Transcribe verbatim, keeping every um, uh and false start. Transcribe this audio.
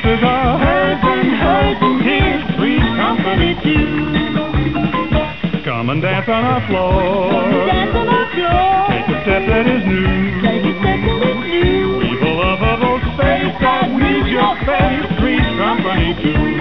voices are heard and heard, and here's Three's Company too. Come and dance on our floor. Come and dance on our floor. Take a step that is new. Take a step that is new. Weave a lovable space that meets your face. Three's Company too.